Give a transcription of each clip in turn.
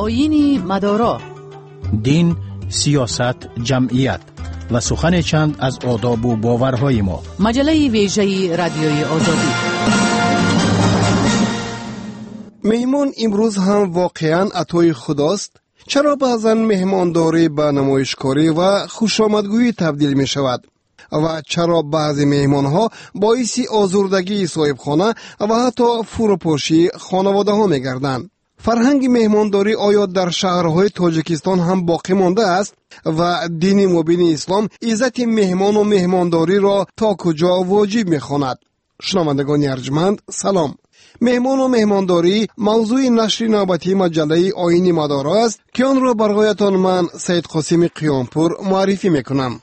آیین مدارا، دین، سیاست، جمعیت و سخن چند از آداب و باورهای ما. مجله ویژه رادیوی آزادی. مهمان امروز هم واقعا عطای خداست؟ چرا بعضا مهمانداری به نمایشکاری و خوشامدگویی تبدیل می شود؟ و چرا بعضی مهمانها باعث آزردگی صاحبخانه و حتی فروپاشی خانواده ها می گردند؟ فرهنگ مهمانداری آیا در شهرهای تاجیکستان هم باقی مانده است؟ و دین مبین اسلام عزت مهمان و مهمانداری را تا کجا واجب می خواند؟ شنوندگان ارجمند سلام. مهمان و مهمانداری موضوع نشر نوبتی مجله آیین مدارا است که آن را برایتان من سید قاسم قیامپور معرفی میکنم.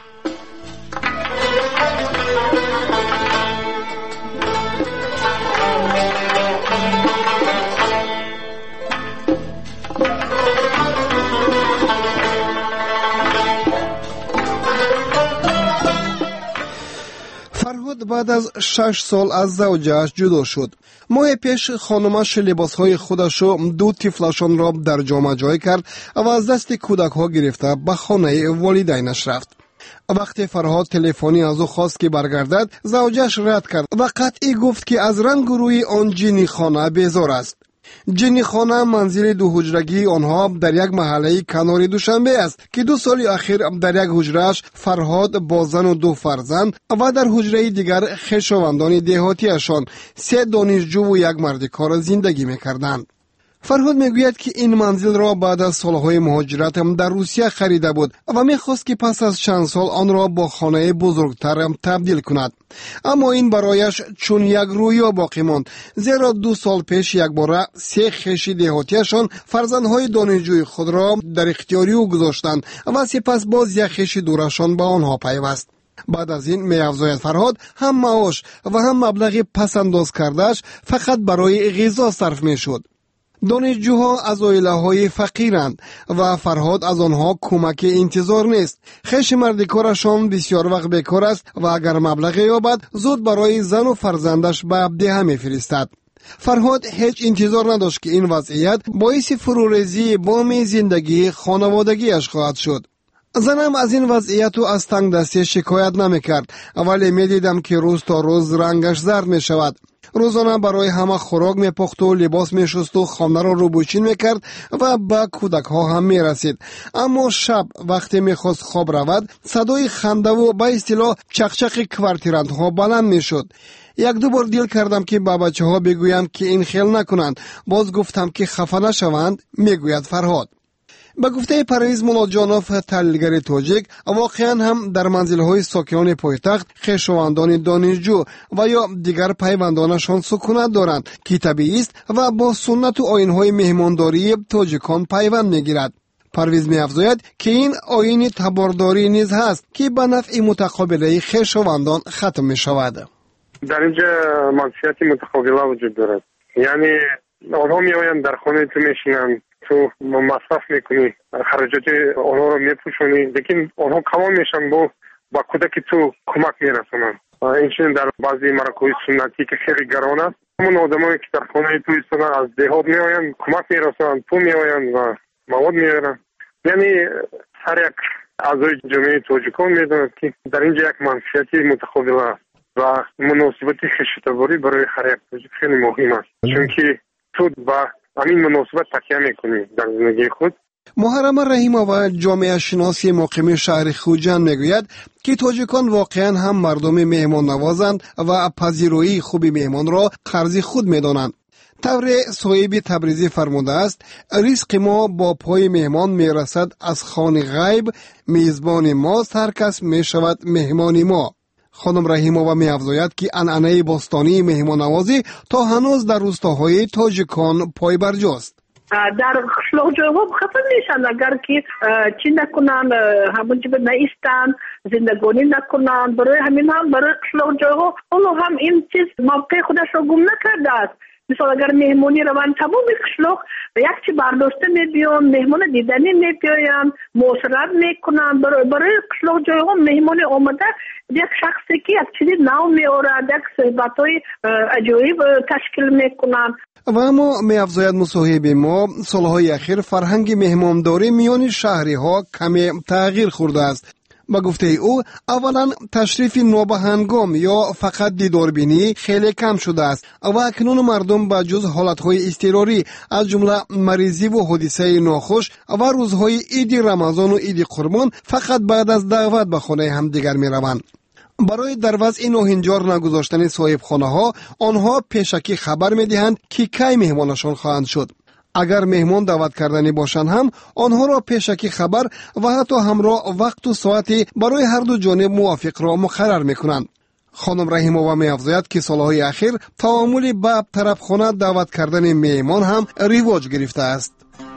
فرهاد بعد از 6 سال از زوجه‌اش جدا شد. ماه پیش خانمش لباسهای خودش و 2 طفلشان را در جامه جای کرد و از دست کودک ها گرفته به خانه والدینش رفت. وقتی فرهاد تلفنی از او خواست که برگردد، زوجش رد کرد و قطعی گفت که از رنگ و روی آن جنی خانه بیزار است. جنی خانه منزل 2 حجرگی آنها در یک محله کنار دوشنبه است که 2 سال اخیر در یک حجرهش فرهاد با زن و 2 فرزند و در حجره دیگر خویشاوندان دهاتیشان 3 دانشجو و 1 مرد کار زندگی می‌کردند. فرهاد میگوید که این منزل را بعد از سالهای مهاجرت در روسیه خریده بود و میخواست که پس از چند سال آن را با خانه بزرگتر تبدیل کند، اما این برایش چون یک رویا باقی ماند، زیرا 2 سال پیش یک باره 3 خویش دهاتیشان فرزندهای دانشجوی خود را در اختیاری او گذاشتند و سپس باز یک خویش دورشان به آنها پیوست. بعد از این می‌افزاید فرهاد هم معاش و هم مبلغ پس انداز کرده‌اش فقط برای غذا صرف میشد. دانشجوها از عائله‌های فقیرند و فرهاد از آنها کمک انتظار نیست. خویش مردکارشان بسیار وقت بیکار است و اگر مبلغ یابد زود برای زن و فرزندش به عبدیه می‌فرستد. فرهاد هیچ انتظار نداشت که این وضعیت باعث فروریزی بام زندگی خانوادگیش خواهد شد. زنم از این وضعیت و از تنگ دستی شکایت نمی‌کرد، ولی می‌دیدم که روز تا روز رنگش زرد می‌شود. روزانه برای همه خوراک میپخت و لباس میشست و خانه را روبوشین میکرد و به کودک ها هم میرسید. اما شب وقتی میخواست خواب رود، صدای خنده و به اصطلاح چقچق کوارتیرانت ها بلند میشد. 1-2 بار دیل کردم که به بچه ها بگویم که این خیل نکنند. باز گفتم که خفه نشوند. میگوید فرهاد. به گفته پرویز مولاجانوف تحلیلگر تاجیک، واقعا هم در منزل‌های ساکنان پایتخت خویشاوندان دانشجو و یا دیگر پیوندانشان سکونت دارند که طبیعی است و با سنت و آیین‌های مهمانداری تاجیکان پیوند می‌گیرد. پرویز می‌افزاید که این آیین تبارداری نیز هست که به نفع متقابله خویشاوندان ختم می‌شود. در اینجا منفعت متقابله وجود دارد. یعنی آنها میآیند در خانه تو میشینند، تو مصرف میکنی، خرجات آنها رو میپوشونی، لیکن آنها کمان میشن با کودک تو کمک میرسونن. این در بعضی مراکز سنتی که خیلی گران است، همون آدمایی که در خانه تو ایستادن از دهات میآیند، کمک میرسونن، پول میآیند و مواد میآیند. یعنی هر یک اعضای جامعه تاجیکان میداند که در اینجا یک منفعتی متقابله است و مناسبت خویشتباری برای هر یک تاجیک خیلی مهم است، چون که تو با همین مناسبت تکیه میکنی در زندگی خود. محرم رحیم‌آور جامعه شناسی مقیم شهر خوجند میگوید که تاجیکان واقعا هم مردم مهمان نوازند و پذیرایی خوب مهمان را خرج خود میدانند. طور صاحب تبریزی فرموده است: رزق ما با پای مهمان میرسد از خوان غیب، میزبان ماست هر کس میشود مهمان ما. خانم رحیم‌آور می‌افزاید که عنعنه باستانی مهمان‌نوازی تا هنوز در روستاهای تاجیکان پای برجاست. در قشلاق‌جاها خفه میشن اگر که چی نکنن، همونجا نایستن، زندگانی نکنن. برای همین هم برای قشلاق‌جاها اونو هم این چیز موقع خودش رو گم نکرده است. مثلا اگر مهمونی روان تمام قشلاق یک چی برداشته میبیان، مهمون دیدنی میبیان، معاشرت میکنن. برای قشلاق جایها مهمون آمده یک شخصی که یک چیزی نو میارد، یک صحبت‌های عجایب تشکیل میکنن. و اما می افزاید مصاحب ما سالهای اخیر فرهنگ مهمانداری میان شهری ها کمی تغییر خورده است. با گفته او اولا تشریف نابهنگام یا فقط دیداربینی خیلی کم شده است و اکنون مردم با جز حالتهای اضطراری از جمله مریضی و حادثه ناخوش و روزهای عید رمضان و عید قربان فقط بعد از دعوت به خانه همدیگر می روند. برای در وضع ناهنجار نگذاشتن صاحب خانه ها آنها پیشکی خبر می دهند که کی مهمانشان خواهند شد. اگر مهمان دعوت کردنی باشند هم آنها را پیشکی خبر و حتی همراه وقت و ساعتی برای هر دو جانب موافق را مقرر می کنند. خانم رحیمووا می افزاید که سالهای اخیر تعامل با طرفخانه دعوت کردن مهمان هم رواج گرفته است.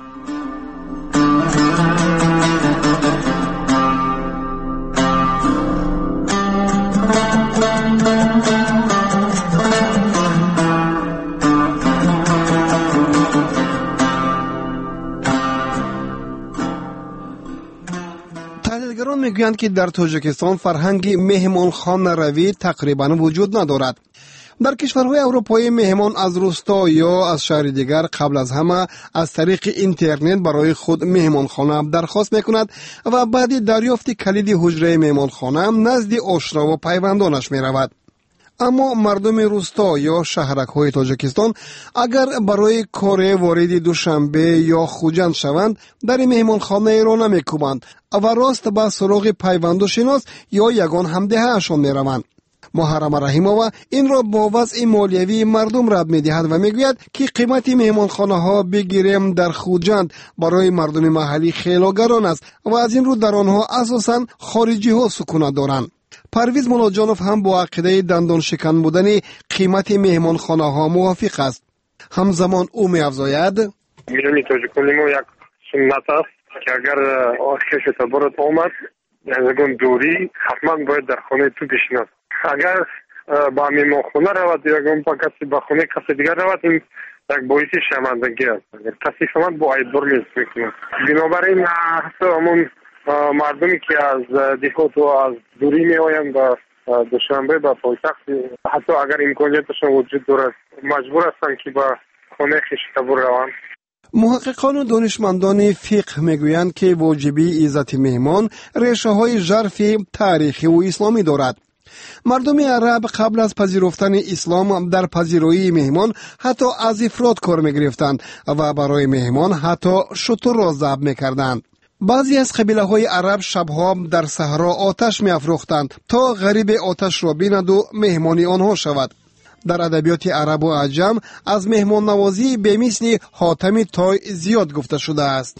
تحلیلگران میگویند که در تاجیکستان فرهنگ مهمانخانه روی تقریبا وجود ندارد. در کشورهای اروپایی مهمان از روستا یا از شهر دیگر قبل از همه از طریق اینترنت برای خود مهمانخانه درخواست میکند و بعد دریافت کلید حجره مهمانخانه نزد آشنا و پیوندانش میرود. اما مردم روستا یا شهرک‌های تاجیکستان اگر برای کار وارد دوشنبه یا خوجند شوند در مهمانخانه را نمی‌کوبند و راست به سراغ پیوند و شناس یا یگان همدهه‌شان می‌روند. محرم رحیمووا این را با وضع مالیوی مردم رد می‌دهد و میگوید که قیمت مهمانخانه‌ها بگیریم در خوجند برای مردم محلی خیلی گران است و از این رو در آنها اساساً خارجی‌ها سکونت دارند. پرویز مولاجانوف هم با عقیده دندان شکن بودن قیمت مهمانخانه ها موافق است. همزمان او می افزاید میرونی توجیکونیمو یک سنت است که اگر آخش تبارت آمد یعنی دوری حتما باید در خانه تو بشینند. اگر با مهمانخانه رود یا با کسی با خانه کسی دیگر رود این یک باعث شرمندگی است. اگر کسی شما با اعتبار نیست میکنه. بنابراین حتی همون مردمی که از دیهات و از دوری می آیند به دوشنبه به پایتخت حتی اگر امکانیتشان وجود دارد مجبور هستند که به خانه خویش روند. محققان و دانشمندان فقه میگویند که واجبی عزت مهمان ریشه های ژرف تاریخی و اسلامی دارد. مردم عرب قبل از پذیرفتن اسلام در پذیرایی مهمان حتی از افراد کار میگرفتند و برای مهمان حتی شتر را ذبح میکردند. بعضی از قبیله های عرب شبها در صحرا آتش می افروختند تا غریب آتش را بیند و مهمانی آنها شود. در ادبیات عرب و عجم از مهمان نوازی به مثل حاتم طای زیاد گفته شده است.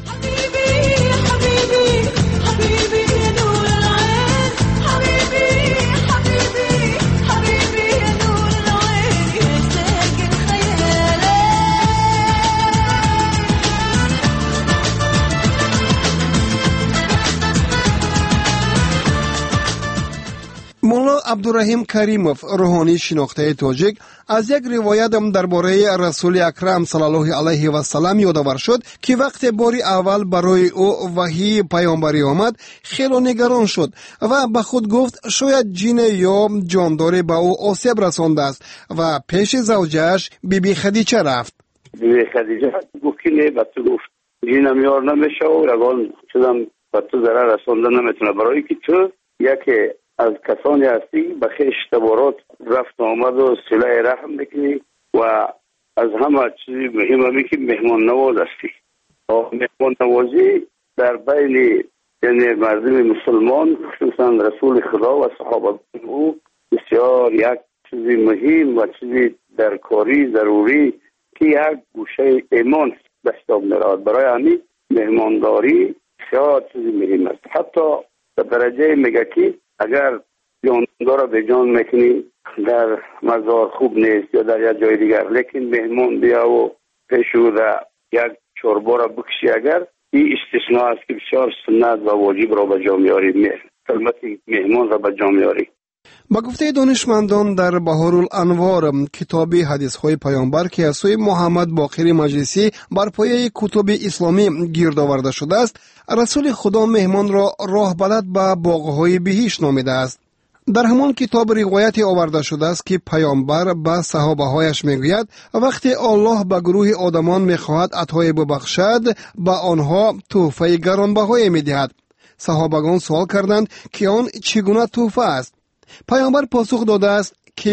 مولا عبدالرحیم کریموف روحانی شناخته تاجیک از یک روایت درباره رسول اکرم صلی الله علیه و سلم یادآور شد که وقت باری اول برای او وحی پیامبری آمد خیلی نگران شد و به خود گفت شاید جن یا جاندار به او آسیب رسانده است و پیش زوجه‌اش بیبی خدیجه رفت. بیبی خدیجه گفت که نه به تو گفت جنم یار نمیشه و رگان شدم به تو ضرر رسانده نمیتونه برای که تو یکی از کسانی هستی به خیش تبارات رفت آمد و صله رحم میکنی و از همه چیزی مهم همی که مهمان نواز هستی. مهمان نوازی در بین یعنی مردم مسلمان خصوصا رسول خدا و صحابه او بسیار یک چیزی مهم و چیزی در کاری ضروری که یک گوشه ایمان دستاب میراد. برای همین مهمانداری بسیار چیزی مهم است. حتی در درجه میگه که اگر جاندار به جان میکنی در مزار خوب نیست یا در یک جای دیگر، لیکن مهمان بیا و پیشو در یک چوربا را بکشی اگر این استثناء است که بسیار سنت و واجب را به جا میاری، خدمت مهمان را به جا میاری. با گفته دانشمندان در بهارالانوار کتاب حدیث‌های پیامبر که از سوی محمد باقر مجلسی بر پایه کتب اسلامی گرد آورده شده است، رسول خدا مهمان را راه بلد به باغ‌های بهشت نامیده است. در همان کتاب روایت آورده شده است که پیامبر به صحابه‌هایش میگوید وقتی الله به گروه آدمان میخواهد عطای ببخشد به آنها تحفه گرانبهای میدهد. صحابگان سوال کردند که آن چگونه تحفه است؟ پیامبر پاسخ داده است که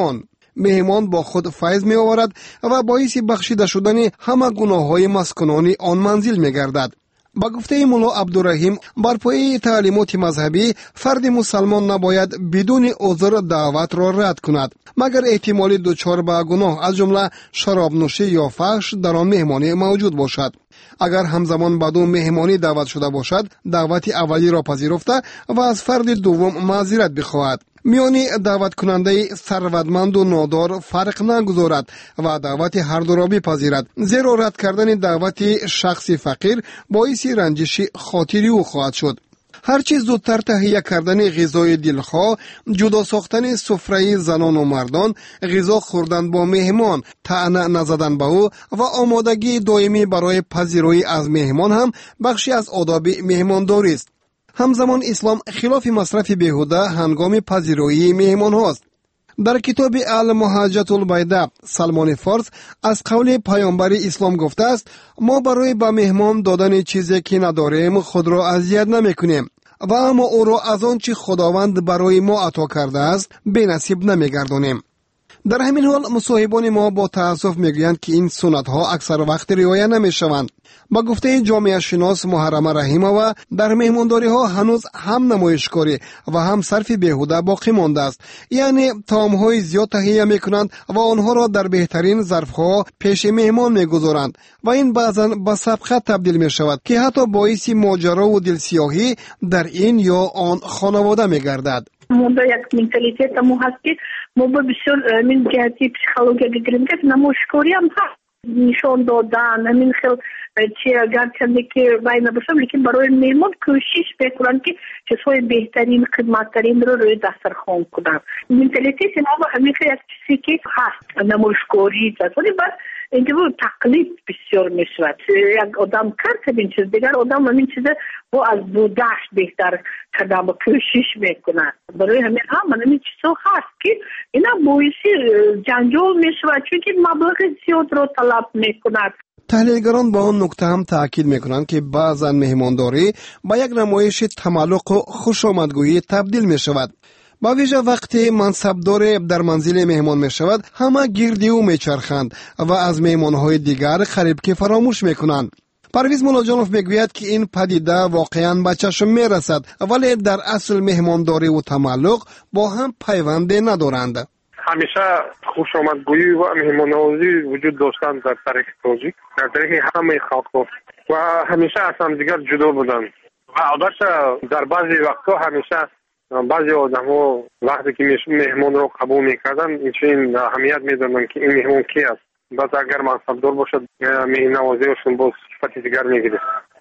مهمان با خود فیض می آورد و باعث بخشیده شدن همه گناه‌های مسکنان آن منزل می گردد. با گفته مولا عبدالرحیم بر پایه تعلیمات مذهبی فرد مسلمان نباید بدون عذر دعوت را رد کند مگر احتمال دچار به گناه از جمله شراب نوشی یا فحش در آن مهمانی موجود باشد. اگر همزمان به دو مهمانی دعوت شده باشد دعوت اولی را پذیرفته و از فرد دوم معذرت بخواهد. میانی دعوت کننده ثروتمند و نادار فرق نگذارد و دعوت هر دو را بپذیرد، زیرا رد کردن دعوت شخص فقیر باعث رنجش خاطری او خواهد شد. هرچی زودتر تهیه کردن غذای دلخواه، جدا ساختن سفره زنان و مردان، غذا خوردن با مهمان، طعنه نزدن به او و آمادگی دائمی برای پذیرایی از مهمان هم بخشی از آداب مهمانداری است. همزمان اسلام خلاف مصرف بیهوده هنگام پذیرایی مهمان هاست. در کتاب المحجة البیضاء سلمان فارس از قول پیامبر اسلام گفته است ما برای به مهمان دادن چیزی که نداریم خود را اذیت نمیکنیم و اما او را از آنچه خداوند برای ما عطا کرده است بی نصیب نمیگردانیم. در همین حال مصاحبان ما با تأسف میگویند که این سنت ها اکثر وقت رعایت نمیشوند. با گفته جامعه شناس محرمه رحیمова در مهمانداری ها هنوز هم نمایشکاری و هم صرف بیهوده باقی مانده است. یعنی طعام های زیاد تهیه میکنند و آنها را در بهترین ظرف ها پیش مهمان میگذارند و این بعضا به سبقت تبدیل می شود که حتی باعث ماجرا و دلسیاهی در این یا آن خانواده میگردد. مونده یک منتالیته مو هست که ما بسیار من جهتی پسیکولوژی بگیریم که نمایشکاری هم هست، نشان دادن همین خیلی چی گرچنده که وای نباشم لیکن برای مهمان کوشش بکنن که چیزهای بهترین خدمتترین رو روی دسترخوان کنن. منتالیته ما همین یک چیزی که هست نمایشکاری است ولی بعد اینجا تقلید بسیار میشود. یک آدم کرد این چیز دیگر آدم همین چیز با از بودش بهتر کردن و کوشش میکنن. برای همین هم همین چیزها هست که اینا باعث جنجال میشود چون که مبلغ زیاد رو طلب میکنند. تحلیلگران با آن نکته هم تاکید میکنند که بعضا مهمانداری با یک نمایش تملق و خوشامدگویی تبدیل می شود. با ویژه وقتی منصبدار در منزل مهمان می شود همه گرد او می چرخند و از مهمانهای دیگر قریب که فراموش می کنند. پرویز مولاجانوف میگوید که این پدیده واقعا به چشم می رسد ولی در اصل مهمانداری و تملق با هم پیوند ندارند. همیشه خوش آمدگویی و مهمان‌نوازی وجود داشتند در تاریخ تاجیک، در تاریخ همه خلق‌ها و همیشه از هم دیگر جدا بودند و البته در بعضی وقتها همیشه بعضی آدم‌ها وقتی که مهمان را قبول می‌کردند این اهمیت می‌دادند که این مهمان کی است. بعد اگر منصبدار باشد مهمان‌نوازیشون با صفت دیگر می‌گیرد.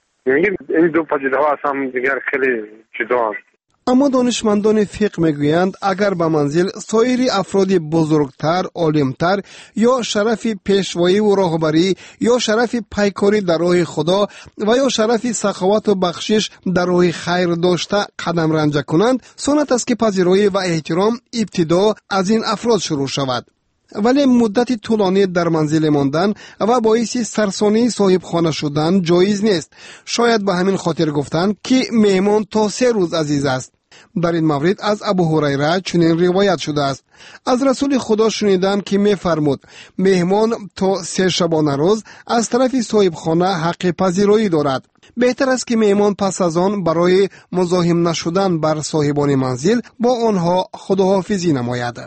این دو پدیده‌ها از هم دیگر خیلی جداست. اما دانشمندان فقه میگویند اگر به منزل سایر افراد بزرگتر، عالمتر یا شرف پیشوایی و راهبری یا شرف پیکاری در راه خدا و یا شرف سخاوت و بخشش در راه خیر داشته قدم رنجه کنند، سنت است که پذیرایی و احترام ابتدا از این افراد شروع شود. ولی مدت طولانی در منزل ماندن و باعث سرسانی صاحب خانه شدن جایز نیست. شاید به همین خاطر گفتند که مهمان تا 3 روز عزیز است. در این مورد از ابو هریره چنین روایت شده است. از رسول خدا شنیدم که می‌فرمود مهمان تا 3 شبانه روز از طرف صاحب خانه حق پذیرایی دارد. بهتر است که مهمان پس از آن برای مزاحم نشدن بر صاحبان منزل با آنها خداحافظی نماید.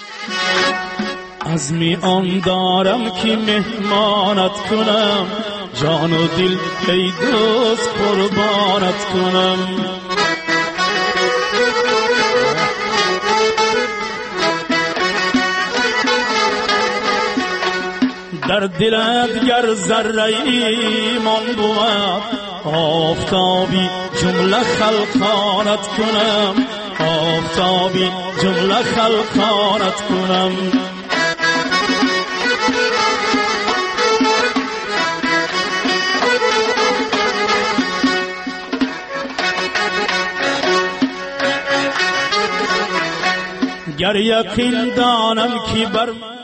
عزمی آن دارم که مهمانت کنم، جان و دل ای دوست قربانت کنم. در دلت گر ذره ایمان بود، آفتابی جمله خلقانت کنم، آفتابی جمله خلقانت کنم. گر یقین دانم که بر من